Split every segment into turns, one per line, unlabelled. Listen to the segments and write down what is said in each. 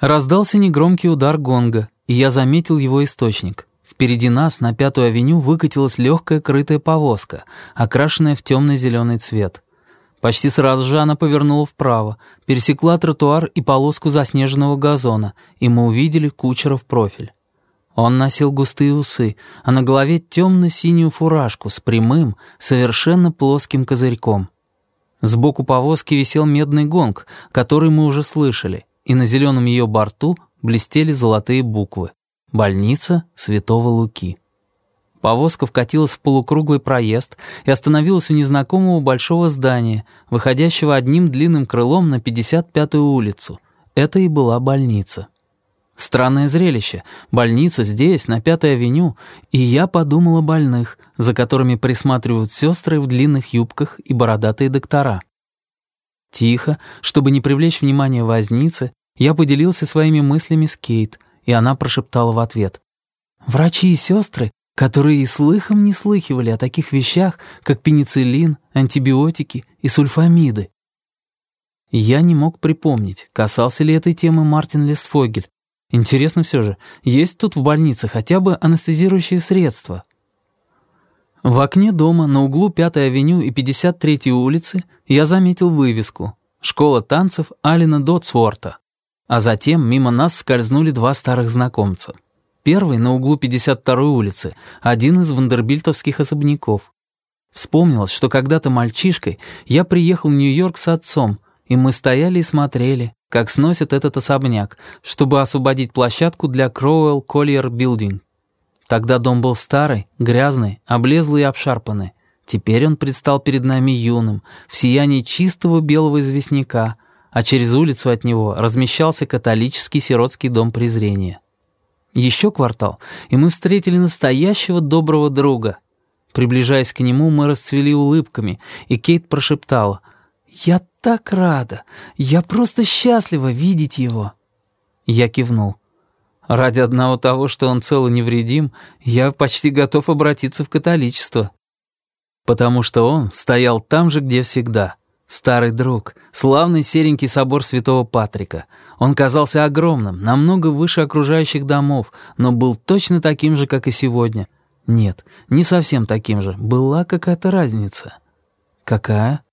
Раздался негромкий удар гонга, и я заметил его источник. Впереди нас на Пятую авеню выкатилась легкая крытая повозка, окрашенная в темно-зеленый цвет. Почти сразу же она повернула вправо, пересекла тротуар и полоску заснеженного газона, и мы увидели кучера в профиль. Он носил густые усы, а на голове темно-синюю фуражку с прямым, совершенно плоским козырьком. Сбоку повозки висел медный гонг, который мы уже слышали, и на зеленом ее борту блестели золотые буквы «Больница Святого Луки». Повозка вкатилась в полукруглый проезд и остановилась у незнакомого большого здания, выходящего одним длинным крылом на 55-ю улицу. Это и была больница. Странное зрелище. Больница здесь, на Пятой авеню, и я подумал о больных, за которыми присматривают сестры в длинных юбках и бородатые доктора. Тихо, чтобы не привлечь внимание возницы, я поделился своими мыслями с Кейт, и она прошептала в ответ: «Врачи и сестры, которые и слыхом не слыхивали о таких вещах, как пенициллин, антибиотики и сульфамиды». Я не мог припомнить, касался ли этой темы Мартин Лестфогель. Интересно все же, есть тут в больнице хотя бы анестезирующие средства? В окне дома на углу 5-й авеню и 53-й улицы я заметил вывеску «Школа танцев Алина Дотсворта». А затем мимо нас скользнули два старых знакомца. Первый на углу 52-й улицы, один из вандербильтовских особняков. Вспомнилось, что когда-то мальчишкой я приехал в Нью-Йорк с отцом, и мы стояли и смотрели, как сносят этот особняк, чтобы освободить площадку для Кроуэлл Коллиер Билдинг. Тогда дом был старый, грязный, облезлый и обшарпанный. Теперь он предстал перед нами юным, в сиянии чистого белого известняка, а через улицу от него размещался католический сиротский дом презрения. Еще квартал, и мы встретили настоящего доброго друга. Приближаясь к нему, мы расцвели улыбками, и Кейт прошептала: «Я так рада! Я просто счастлива видеть его!» Я кивнул. Ради одного того, что он цел и невредим, я почти готов обратиться в католичество. Потому что он стоял там же, где всегда. Старый друг, славный серенький собор Святого Патрика. Он казался огромным, намного выше окружающих домов, но был точно таким же, как и сегодня. Нет, не совсем таким же, была какая-то разница. Какая?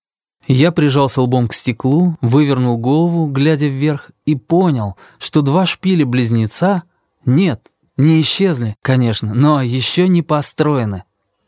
Я прижался лбом к стеклу, вывернул голову, глядя вверх, и понял, что два шпиля-близнеца, нет, не исчезли, конечно, но еще не построены.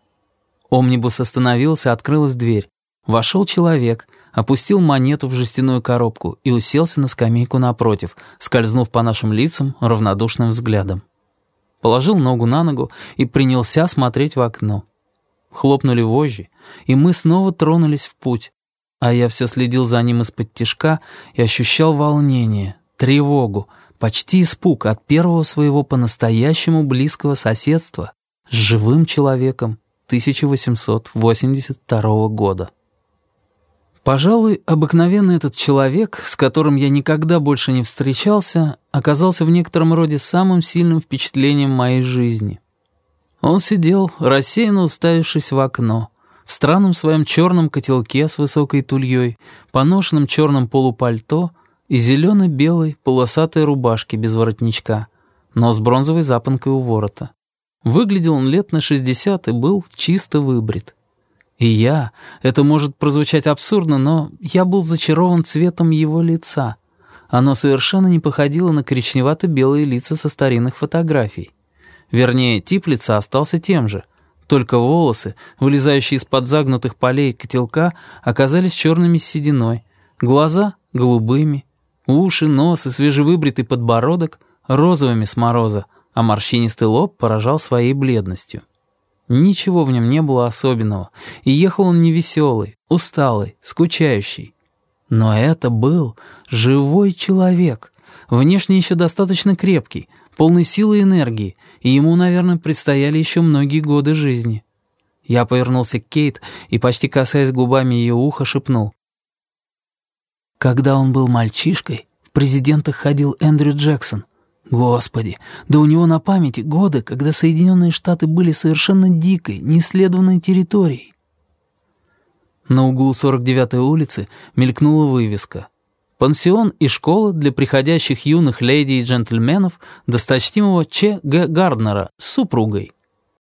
Омнибус остановился, открылась дверь. Вошел человек, опустил монету в жестяную коробку и уселся на скамейку напротив, скользнув по нашим лицам равнодушным взглядом. Положил ногу на ногу и принялся смотреть в окно. Хлопнули вожжи, и мы снова тронулись в путь. А я все следил за ним из-под тишка и ощущал волнение, тревогу, почти испуг от первого своего по-настоящему близкого соседства с живым человеком 1882 года. Пожалуй, обыкновенный этот человек, с которым я никогда больше не встречался, оказался в некотором роде самым сильным впечатлением моей жизни. Он сидел, рассеянно уставившись в окно, в странном своем черном котелке с высокой тульей, поношенном черном полупальто и зелено-белой полосатой рубашке без воротничка, но с бронзовой запонкой у ворота. Выглядел он лет на 60 и был чисто выбрит. И я, это может прозвучать абсурдно, но я был зачарован цветом его лица. Оно совершенно не походило на коричневато-белые лица со старинных фотографий. Вернее, тип лица остался тем же, только волосы, вылезающие из-под загнутых полей котелка, оказались черными с сединой, глаза — голубыми, уши, нос и свежевыбритый подбородок — розовыми с мороза, а морщинистый лоб поражал своей бледностью. Ничего в нем не было особенного, и ехал он невеселый, усталый, скучающий. Но это был живой человек, внешне еще достаточно крепкий, полный силы и энергии, и ему, наверное, предстояли еще многие годы жизни. Я повернулся к Кейт и, почти касаясь губами ее уха, шепнул: «Когда он был мальчишкой, в президентах ходил Эндрю Джексон. Господи, да у него на памяти годы, когда Соединенные Штаты были совершенно дикой, неисследованной территорией». На углу 49-й улицы мелькнула вывеска Пансион и школа для приходящих юных леди и джентльменов досточтимого Ч. Г. Гарднера с супругой.